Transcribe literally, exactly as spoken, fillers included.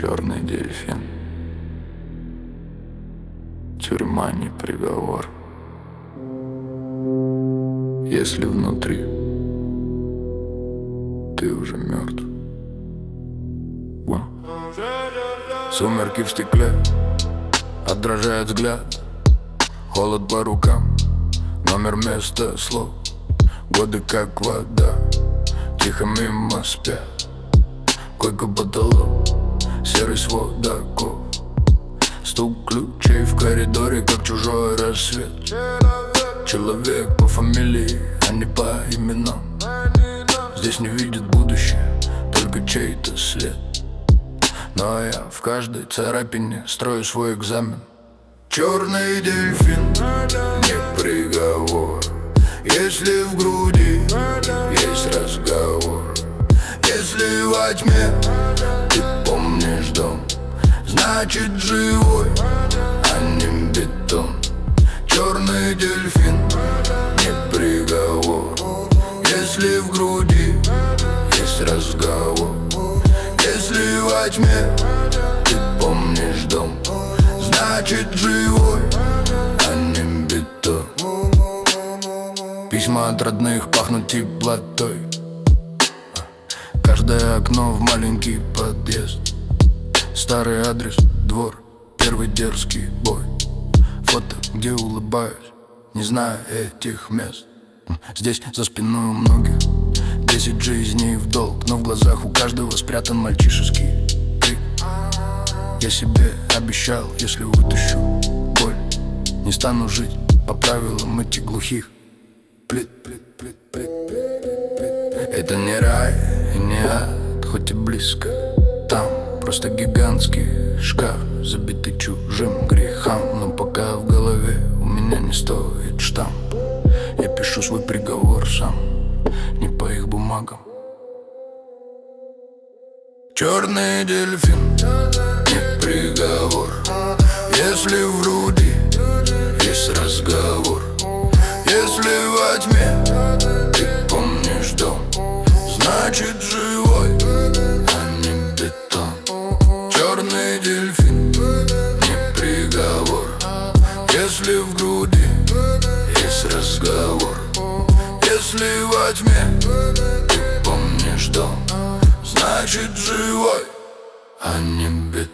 Черный дельфин. Тюрьма не приговор, если внутри ты уже мертв. Сумерки в стекле, отражает взгляд, холод по рукам, номер вместо слов. Годы как вода, тихо мимо спят. Койка потолок, серый свод оков. Стук ключей в коридоре, как чужой рассвет. Человек по фамилии, а не по именам. Здесь не видит будущее, только чей-то след. Но я в каждой царапине строю свой экзамен. Черный дельфин, не приговор, если в груди есть разговор. Если во тьме ты помнишь дом, значит живой, а не бетон. Черный дельфин, не приговор, если в груди есть разговор. Если во тьме ты помнишь дом, значит живой, а не бетон. Письма от родных пахнут теплотой. Каждое окно в маленький подъезд. Старый адрес, двор, первый дерзкий бой. Фото, где улыбаюсь, не зная этих мест. Здесь за спиной у многих десять жизней в долг, но в глазах у каждого спрятан мальчишеский крик. Я себе обещал, если вытащу боль, не стану жить по правилам этих глухих плит. Это не рай и не ад, хоть и близко. Там просто гигантский шкаф, забитый чужим грехам. Но пока в голове у меня не стоит штамп, я пишу свой приговор сам, не по их бумагам. Черный дельфин, не приговор, если в груди есть разговор. Если во тьме ты помнишь дом, значит живой, а не бетон. Черный дельфин, не приговор, если в груди есть разговор. Если во тьме ты помнишь дом, значит живой, а не бетон.